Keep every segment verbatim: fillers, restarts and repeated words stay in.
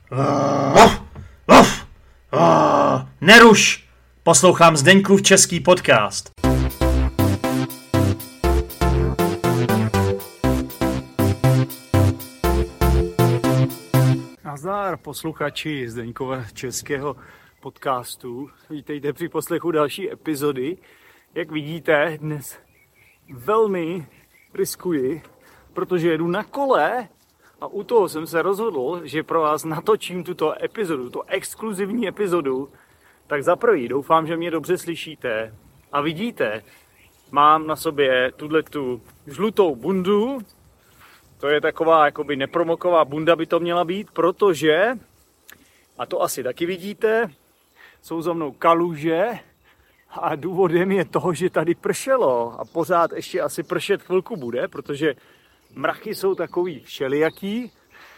Lof, lof, oh, neruš! Poslouchám Zdeňkův český podcast. Nazdar, posluchači Zdeňkova českého podcastu. Vítejte při poslechu další epizody. Jak vidíte, dnes velmi riskuji, protože jedu na kole a u toho jsem se rozhodl, že pro vás natočím tuto epizodu, tuto exkluzivní epizodu. Tak za prvý, doufám, že mě dobře slyšíte a vidíte, mám na sobě tuhletu žlutou bundu. To je taková jakoby nepromoková bunda by to měla být, protože, a to asi taky vidíte, jsou za mnou kaluže a důvodem je toho, že tady pršelo a pořád ještě asi pršet chvilku bude, protože mrachy jsou takový všelijaký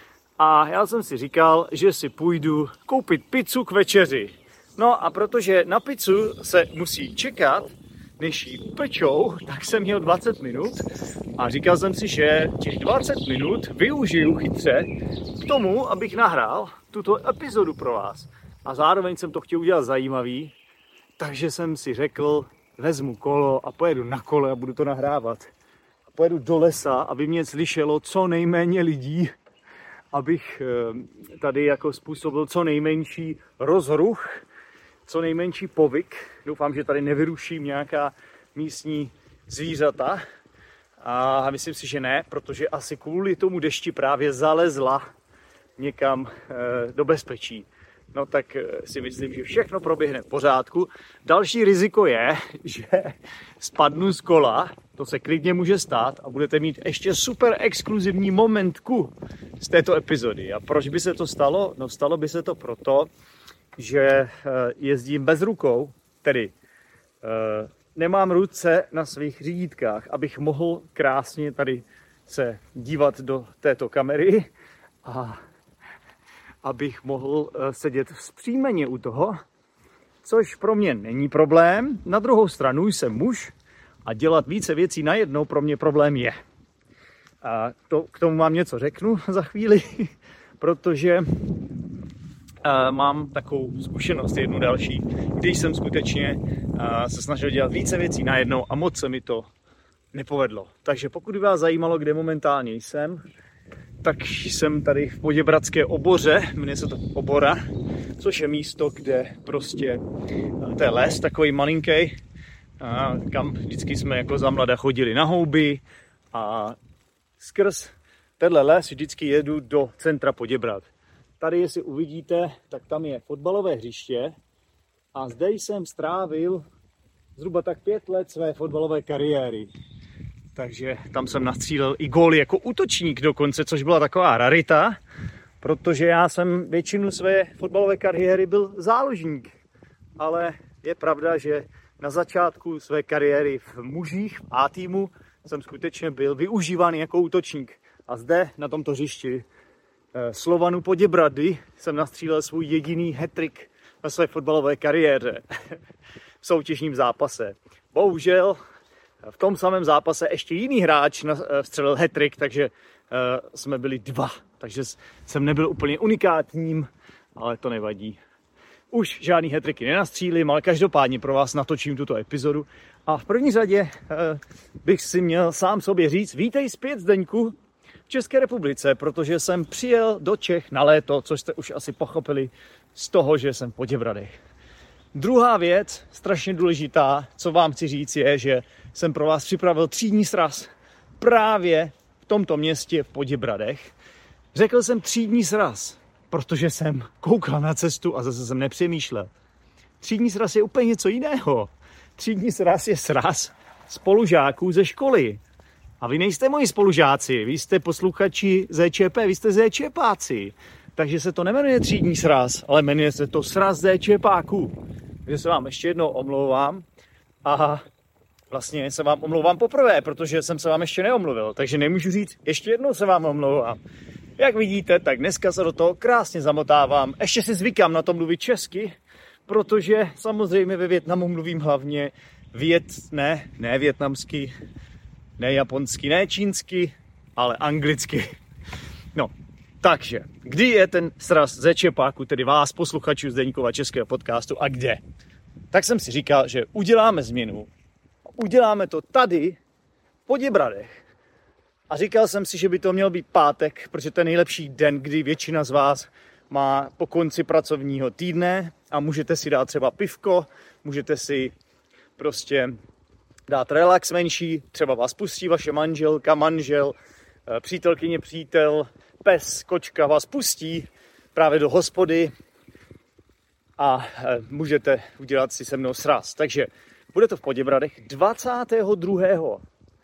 a já jsem si říkal, že si půjdu koupit pizzu k večeři. No a protože na pizzu se musí čekat, než ji upečou, tak jsem měl dvacet minut a říkal jsem si, že těch dvacet minut využiju chytře k tomu, abych nahrál tuto epizodu pro vás. A zároveň jsem to chtěl udělat zajímavý, takže jsem si řekl, vezmu kolo a pojedu na kole a budu to nahrávat. A pojedu do lesa, aby mě slyšelo co nejméně lidí, abych tady jako způsobil co nejmenší rozruch, co nejmenší povyk. Doufám, že tady nevyruším nějaká místní zvířata. A myslím si, že ne, protože asi kvůli tomu dešti právě zalezla někam e, do bezpečí. No tak si myslím, že všechno proběhne v pořádku. Další riziko je, že spadnu z kola, to se klidně může stát a budete mít ještě super exkluzivní momentku z této epizody. A proč by se to stalo? No stalo by se to proto, že jezdím bez rukou, tedy nemám ruce na svých řídítkách, abych mohl krásně tady se dívat do této kamery a abych mohl sedět vzpřímeně u toho, což pro mě není problém. Na druhou stranu jsem muž a dělat více věcí najednou pro mě problém je. A to, k tomu vám něco řeknu za chvíli, protože Uh, mám takovou zkušenost, jednu další, když jsem skutečně uh, se snažil dělat více věcí najednou a moc se mi to nepovedlo. Takže pokud by vás zajímalo, kde momentálně jsem, tak jsem tady v Poděbradské oboře, jmenuje se to Obora, což je místo, kde prostě uh, to je les takový malinký, uh, kam vždycky jsme jako za mlada chodili na houby a skrz tenhle les vždycky jedu do centra Poděbrad. Tady, jestli uvidíte, tak tam je fotbalové hřiště a zde jsem strávil zhruba tak pět let své fotbalové kariéry. Takže tam jsem nastřílel i góly jako útočník dokonce, což byla taková rarita, protože já jsem většinu své fotbalové kariéry byl záložník. Ale je pravda, že na začátku své kariéry v mužích v A týmu jsem skutečně byl využíván jako útočník. A zde na tomto hřišti Slovanu Poděbrady jsem nastřílel svůj jediný hat-trick na své fotbalové kariéře v soutěžním zápase. Bohužel v tom samém zápase ještě jiný hráč vstřelil hat-trick, takže jsme byli dva. Takže jsem nebyl úplně unikátním, ale to nevadí. Už žádný hat-tricky nenastřílím, ale každopádně pro vás natočím tuto epizodu. A v první řadě bych si měl sám sobě říct, vítej zpět, Zdeňku, v České republice, protože jsem přijel do Čech na léto, což jste už asi pochopili z toho, že jsem v Poděbradech. Druhá věc, strašně důležitá, co vám chci říct, je, že jsem pro vás připravil třídní sraz právě v tomto městě v Poděbradech. Řekl jsem třídní sraz, protože jsem koukal na cestu a zase jsem nepřemýšlel. Třídní sraz je úplně něco jiného. Třídní sraz je sraz spolužáků ze školy. A vy nejste moji spolužáci, vy jste posluchači Z Č P, vy jste ZČPáci. Takže se to nemenuje třídní sraz, ale jmenuje se to sraz ZČPáků. Takže se vám ještě jednou omlouvám a vlastně se vám omlouvám poprvé, protože jsem se vám ještě neomluvil. Takže nemůžu říct, ještě jednou se vám omlouvám. Jak vidíte, tak dneska se do toho krásně zamotávám. Ještě si zvykám na to mluvit česky, protože samozřejmě ve Vietnamu mluvím hlavně vět, ne, ne vietnamsky, ne japonsky, ne čínsky, ale anglicky. No, Takže, kdy je ten sraz ze Čepáku, tedy vás, posluchačů Zdeňkova českého podcastu, a kde? Tak jsem si říkal, že uděláme změnu. Uděláme to tady, v Poděbradech. A říkal jsem si, že by to měl být pátek, protože to je nejlepší den, kdy většina z vás má po konci pracovního týdne a můžete si dát třeba pivko, můžete si prostě dát relax menší, třeba vás pustí vaše manželka, manžel, přítelkyně, přítel, pes, kočka vás pustí právě do hospody a můžete udělat si se mnou sraz. Takže bude to v Poděbradech dvacátého druhého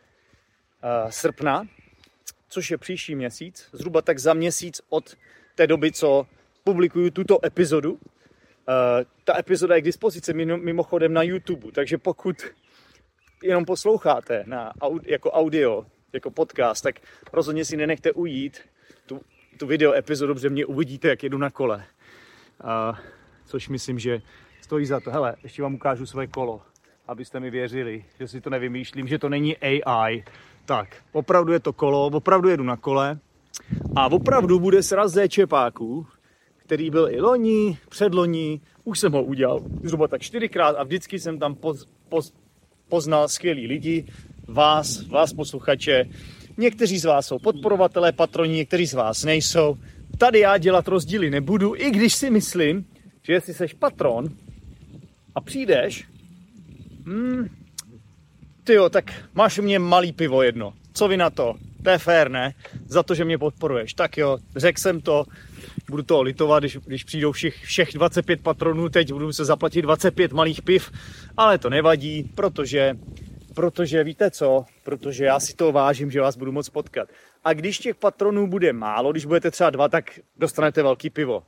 srpna, což je příští měsíc, zhruba tak za měsíc od té doby, co publikuju tuto epizodu. Ta epizoda je k dispozici mimochodem na YouTube, takže pokud jenom posloucháte na, jako audio, jako podcast, tak rozhodně si nenechte ujít tu, tu video epizodu, protože mě uvidíte, jak jedu na kole. A, což myslím, že stojí za to. Hele, ještě vám ukážu své kolo, abyste mi věřili, že si to nevymýšlím, že to není A I. Tak, opravdu je to kolo, opravdu jedu na kole a opravdu bude sraz ze Čepáků, který byl i loni, předloni, už jsem ho udělal zhruba tak čtyřikrát a vždycky jsem tam poz, poz, poznal skvělý lidi, vás, vás posluchače. Někteří z vás jsou podporovatelé, patroni, někteří z vás nejsou. Tady já dělat rozdíly nebudu, i když si myslím, že jestli seš patron a přijdeš, hmm, tyjo, tak máš u mě malý pivo jedno. Co vy na to? To je fér, ne? Za to, že mě podporuješ. Tak jo, řekl jsem to, budu to litovat, když, když přijdou všech, všech dvacet pět patronů, teď budu se zaplatit dvacet pět malých piv, ale to nevadí, protože, protože víte co? Protože já si to vážím, že vás budu moc potkat. A když těch patronů bude málo, když budete třeba dva, tak dostanete velký pivo.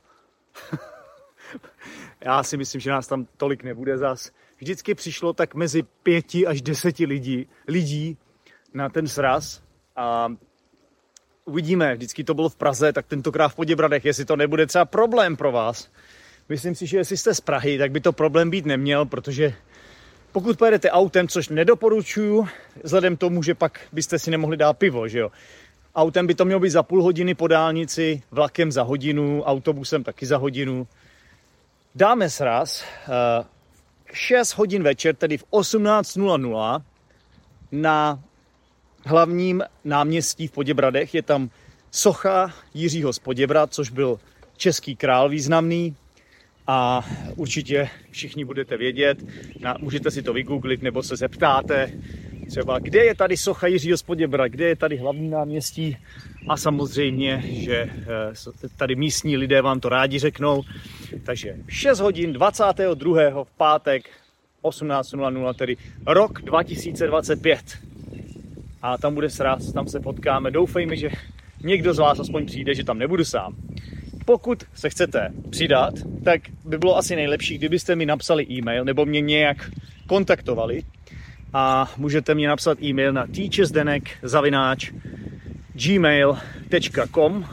Já si myslím, že nás tam tolik nebude zas. Vždycky přišlo tak mezi pěti až deseti lidí, lidí na ten sraz a uvidíme, vždycky to bylo v Praze, tak tentokrát v Poděbradech, jestli to nebude třeba problém pro vás. Myslím si, že jestli jste z Prahy, tak by to problém být neměl, protože pokud pojedete autem, což nedoporučuju, vzhledem tomu, že pak byste si nemohli dát pivo, že jo. Autem by to mělo být za půl hodiny po dálnici, vlakem za hodinu, autobusem taky za hodinu. Dáme sraz šest hodin večer, tedy v osmnáct nula nula na hlavním náměstí v Poděbradech. Je tam socha Jiřího z Poděbrad, což byl český král významný a určitě všichni budete vědět. Můžete si to vygooglit nebo se zeptáte třeba, kde je tady socha Jiřího z Poděbrad, kde je tady hlavní náměstí a samozřejmě, že tady místní lidé vám to rádi řeknou. Takže šest hodin dvacátého druhého v pátek osmnáct nula nula, tedy rok dva tisíce dvacet pět. A tam bude sraz, tam se potkáme. Doufejme, že někdo z vás aspoň přijde, že tam nebudu sám. Pokud se chcete přidat, tak by bylo asi nejlepší, kdybyste mi napsali e-mail nebo mě nějak kontaktovali. A můžete mě napsat e-mail na teachersdenek zavináč gmail tečka com,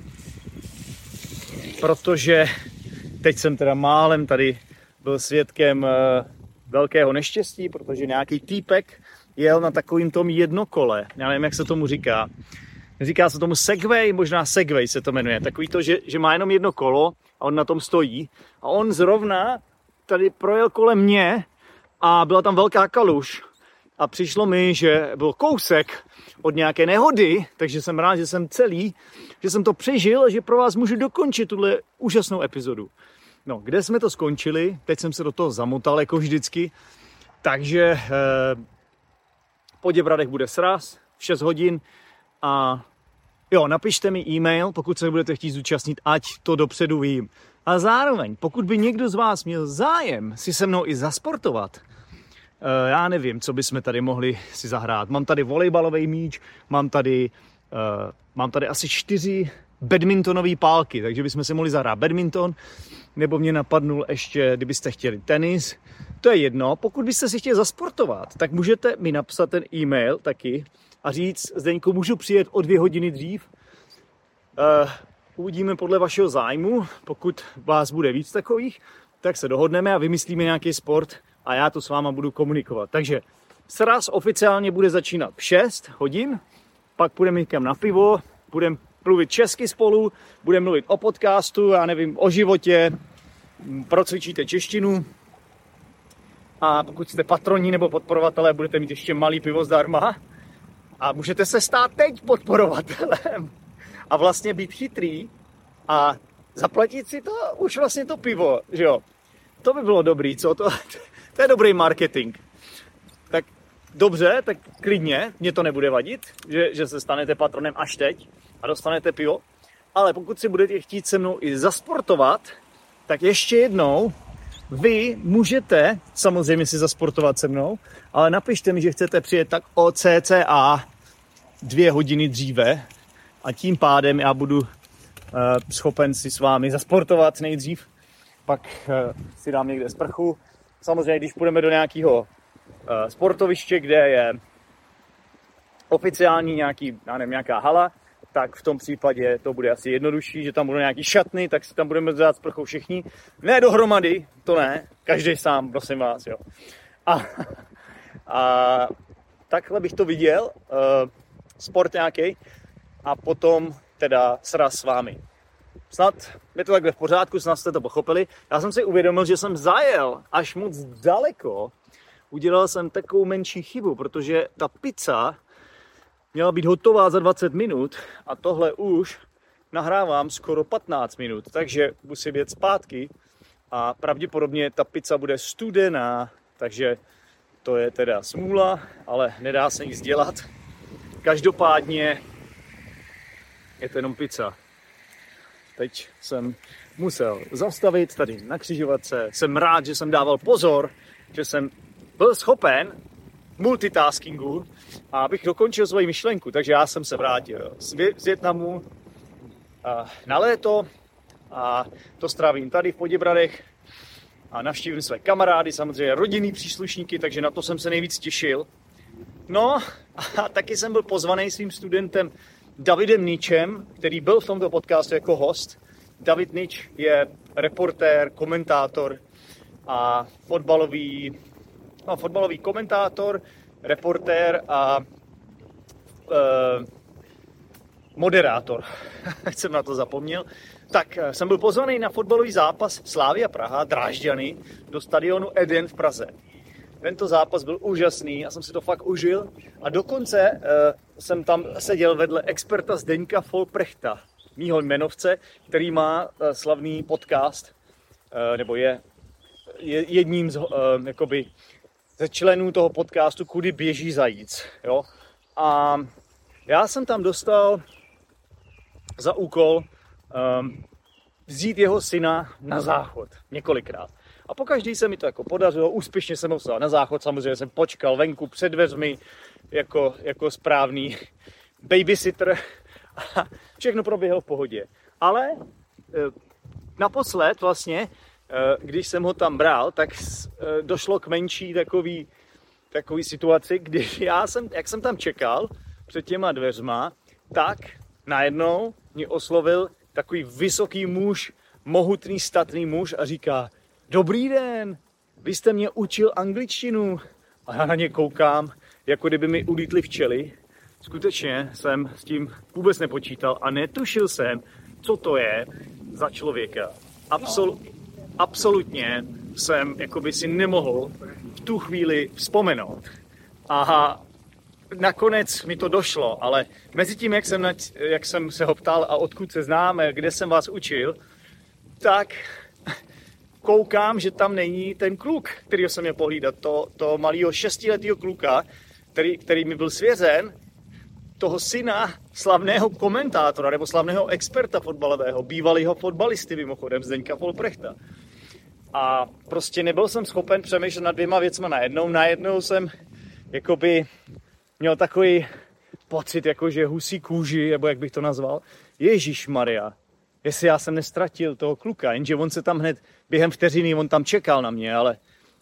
protože teď jsem teda málem tady byl svědkem velkého neštěstí, protože nějaký týpek jel na takovým tom jednokole. Já nevím, jak se tomu říká. Říká se tomu Segway, možná Segway se to jmenuje. Takový to, že, že má jenom jedno kolo a on na tom stojí. A on zrovna tady projel kolem mě a byla tam velká kaluž. A přišlo mi, že byl kousek od nějaké nehody, takže jsem rád, že jsem celý, že jsem to přežil a že pro vás můžu dokončit tuhle úžasnou epizodu. No, kde jsme to skončili? Teď jsem se do toho zamotal, jako vždycky. Takže eh, v Poděbradech bude sraz v šest hodin a jo, napište mi e-mail, pokud se budete chtít zúčastnit, ať to dopředu vím. A zároveň, pokud by někdo z vás měl zájem si se mnou i zasportovat, eh, já nevím, co bychom tady mohli si zahrát. Mám tady volejbalový míč, mám tady, eh, mám tady asi čtyři badmintonové pálky, takže bychom si mohli zahrát badminton, nebo mě napadnul ještě, kdybyste chtěli tenis. To je jedno. Pokud byste si chtěli zasportovat, tak můžete mi napsat ten e-mail taky a říct, Zdeňku, můžu přijet o dvě hodiny dřív. Uh, uvidíme podle vašeho zájmu. Pokud vás bude víc takových, tak se dohodneme a vymyslíme nějaký sport a já to s váma budu komunikovat. Takže sraz oficiálně bude začínat v šest hodin, pak půjdeme někam na pivo, půjdeme mluvit česky spolu, budeme mluvit o podcastu, já nevím, o životě, procvičíte češtinu a pokud jste patroni nebo podporovatelé, budete mít ještě malý pivo zdarma a můžete se stát teď podporovatelem a vlastně být chytrý a zaplatit si to už vlastně to pivo, že jo. To by bylo dobrý, co? To, to je dobrý marketing. Tak dobře, tak klidně, mě to nebude vadit, že, že se stanete patronem až teď a dostanete pivo. Ale pokud si budete chtít se mnou i zasportovat, tak ještě jednou vy můžete samozřejmě si zasportovat se mnou, ale napište mi, že chcete přijet tak o cca dvě hodiny dříve a tím pádem já budu uh, schopen si s vámi zasportovat nejdřív, pak uh, si dám někde sprchu. Samozřejmě, když půjdeme do nějakého uh, sportoviště, kde je oficiální nějaký, já nevím, nějaká hala, tak v tom případě to bude asi jednodušší, že tam budou nějaký šatny, tak si tam budeme dát sprchou všichni. Ne dohromady, to ne, každý sám, prosím vás, jo. A, a takhle bych to viděl, uh, sport nějaký, a potom teda sraz s vámi. Snad je to takhle v pořádku, snad jste to pochopili. Já jsem si uvědomil, že jsem zajel až moc daleko. Udělal jsem takovou menší chybu, protože ta pizza měla být hotová za dvacet minut a tohle už nahrávám skoro patnáct minut, takže musím jet zpátky a pravděpodobně ta pizza bude studená, takže to je teda smůla, ale nedá se nic dělat. Každopádně je to jenom pizza. Teď jsem musel zastavit tady na křižovatce. Jsem rád, že jsem dával pozor, že jsem byl schopen multitaskingu a abych dokončil svoji myšlenku. Takže já jsem se vrátil z Vietnamu na léto a to strávím tady v Poděbradech a navštívím své kamarády, samozřejmě rodinný příslušníky, takže na to jsem se nejvíc těšil. No a taky jsem byl pozvaný svým studentem Davidem Ničem, který byl v tomto podcastu jako host. David Nič je reportér, komentátor a fotbalový, no, fotbalový komentátor, reportér a e, moderátor. Jsem na to zapomněl. Tak jsem byl pozvaný na fotbalový zápas Slavia Praha, Drážďany, do stadionu Eden v Praze. Tento zápas byl úžasný, já jsem si to fakt užil a dokonce uh, jsem tam seděl vedle experta Zdeňka Folprechta, mýho jmenovce, který má uh, slavný podcast, uh, nebo je, je jedním z, uh, jakoby, ze členů toho podcastu Kudy běží zajíc. Jo? A já jsem tam dostal za úkol um, vzít jeho syna na záchod několikrát. A pokaždý se mi to jako podařilo, úspěšně jsem ho vzal na záchod, samozřejmě jsem počkal venku před dveřmi jako, jako správný babysitter a všechno proběhlo v pohodě. Ale e, naposled vlastně, e, když jsem ho tam bral, tak e, došlo k menší takový, takový situaci, kdy já jsem, jak jsem tam čekal před těma dveřma, tak najednou mě oslovil takový vysoký muž, mohutný, statný muž a říká: Dobrý den, vy jste mě učil angličtinu. A já na ně koukám, jako kdyby mi ulítly včely. Skutečně jsem s tím vůbec nepočítal a netušil jsem, co to je za člověka. Absol- absolutně jsem jakoby si nemohl v tu chvíli vzpomenout. A nakonec mi to došlo, ale mezi tím, jak jsem, na, jak jsem se ho ptal a odkud se známe, kde jsem vás učil, tak koukám, že tam není ten kluk, kterýho jsem měl pohlídat, to, to malého šestiletého kluka, který, který mi byl svěřen, toho syna slavného komentátora nebo slavného experta fotbalového, bývalého fotbalisty mimochodem, Zdeňka Folprechta. A prostě nebyl jsem schopen přemýšlet nad dvěma věcma najednou. Najednou jsem jakoby měl takový pocit, jakože husí kůži, nebo jak bych to nazval. Ježišmarja, jestli já jsem nestratil toho kluka, jenže on se tam hned během vteřiny, on tam čekal na mě, ale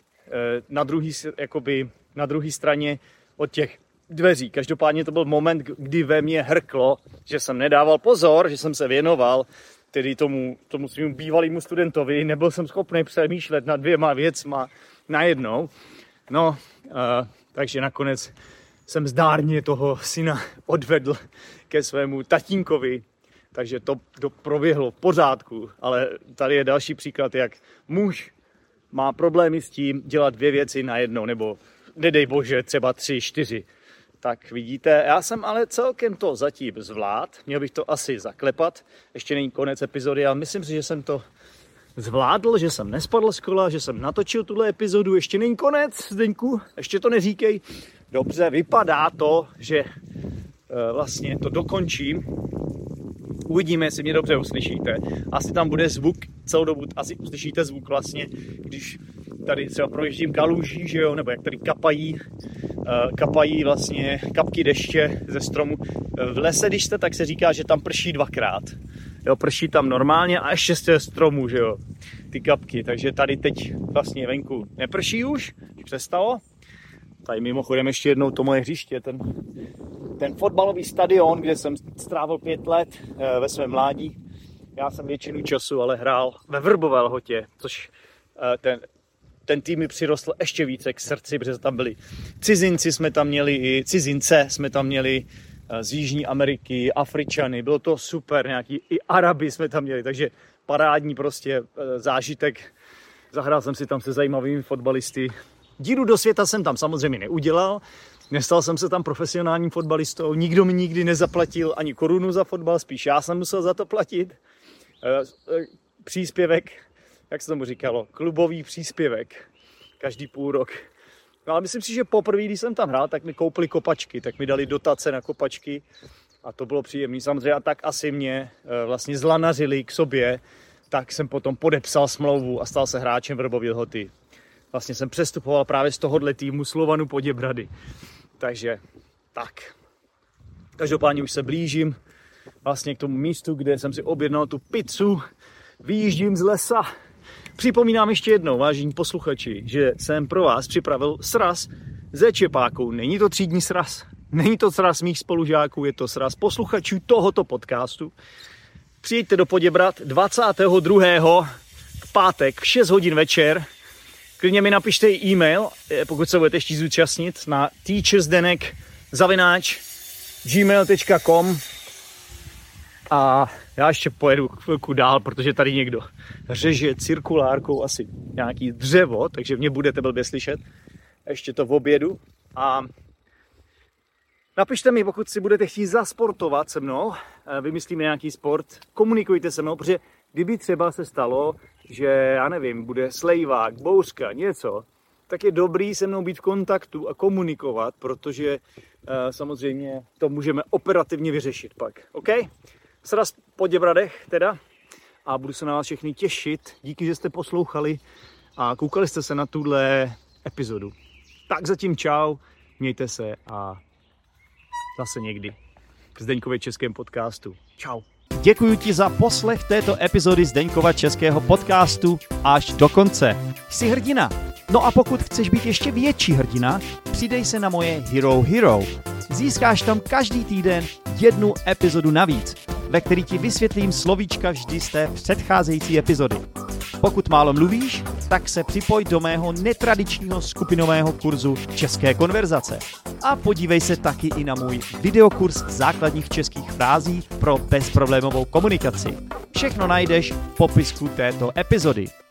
na druhý, jakoby, na druhý straně od těch dveří. Každopádně to byl moment, kdy ve mně hrklo, že jsem nedával pozor, že jsem se věnoval tedy tomu, tomu svým bývalému studentovi, nebyl jsem schopný přemýšlet nad dvěma věcma najednou. No, uh, takže nakonec jsem zdárně toho syna odvedl ke svému tatínkovi takže to, to proběhlo v pořádku, ale tady je další příklad, jak muž má problémy s tím dělat dvě věci najednou, nebo nedej bože, třeba tři, čtyři. Tak vidíte, já jsem ale celkem to zatím zvlád, měl bych to asi zaklepat, ještě není konec epizody, ale myslím si, že jsem to zvládl, že jsem nespadl z kola, že jsem natočil tuhle epizodu, ještě není konec, Zdeňku, ještě to neříkej. Dobře, vypadá to, že e, vlastně to dokončím. Uvidíme, jestli mě dobře uslyšíte. Asi tam bude zvuk celou dobu, asi uslyšíte zvuk vlastně, když tady třeba projíždím kaluží, že jo, nebo jak tady kapají, e, kapají vlastně kapky deště ze stromu. V lese, když jste, tak se říká, že tam prší dvakrát. Jo, prší tam normálně a ještě z stromu, že jo, ty kapky. Takže tady teď vlastně venku neprší už, přestalo. Tady mimochodem ještě jednou to moje hřiště, ten, ten fotbalový stadion, kde jsem strávil pět let e, ve svém mládí. Já jsem většinu času ale hrál ve Vrbové Lhotě, což e, ten, ten tým mi přirostl ještě více k srdci, protože tam byli cizinci, jsme tam měli i cizince, jsme tam měli z Jižní Ameriky, Afričany, bylo to super, nějaký i Araby jsme tam měli, takže parádní prostě zážitek. Zahrál jsem si tam se zajímavými fotbalisty. Díru do světa jsem tam samozřejmě neudělal, nestal jsem se tam profesionálním fotbalistou, nikdo mi nikdy nezaplatil ani korunu za fotbal, spíš já jsem musel za to platit. Příspěvek, jak se tomu říkalo, klubový příspěvek, každý půl rok. No ale myslím si, že poprvé, když jsem tam hrál, tak mi koupili kopačky, tak mi dali dotace na kopačky a to bylo příjemné. Samozřejmě a tak asi mě vlastně zlanařili k sobě, tak jsem potom podepsal smlouvu a stal se hráčem Vrbové Lhoty. Vlastně jsem přestupoval právě z tohohle týmu Slovanu Poděbrady. Takže tak. Každopádně už se blížím vlastně k tomu místu, kde jsem si objednal tu pizzu. Vyjíždím z lesa. Připomínám ještě jednou, vážení posluchači, že jsem pro vás připravil sraz ze čepáků. Není to třídní sraz, není to sraz mých spolužáků, je to sraz posluchačů tohoto podcastu. Přijďte do Poděbrad dvacátého druhého v pátek v šest hodin večer. Klidně mi napište i e-mail, pokud se budete chtít zúčastnit, na teachersdenek zavináč gmail tečka com. A já ještě pojedu chvilku dál, protože tady někdo řeže cirkulárkou asi nějaký dřevo, takže mě budete blbě slyšet. Ještě to v obědu. A napište mi, pokud si budete chtít zasportovat se mnou, vymyslíme nějaký sport, komunikujte se mnou, protože kdyby třeba se stalo, že, já nevím, bude slejvák, bouřka, něco, tak je dobrý se mnou být v kontaktu a komunikovat, protože samozřejmě to můžeme operativně vyřešit pak. OK? Sraz v Poděbradech teda a budu se na vás všechny těšit. Díky, že jste poslouchali a koukali jste se na tuhle epizodu. Tak zatím čau, mějte se a zase někdy v Zdeňkově českém podcastu. Čau. Děkuji ti za poslech této epizody Zdeňkova českého podcastu až do konce. Jsi hrdina. No a pokud chceš být ještě větší hrdina, přidej se na moje Hero Hero. Získáš tam každý týden jednu epizodu navíc, ve který ti vysvětlím slovíčka vždy z té předcházející epizody. Pokud málo mluvíš, tak se připoj do mého netradičního skupinového kurzu České konverzace. A podívej se taky i na můj videokurs základních českých frází pro bezproblémovou komunikaci. Všechno najdeš v popisku této epizody.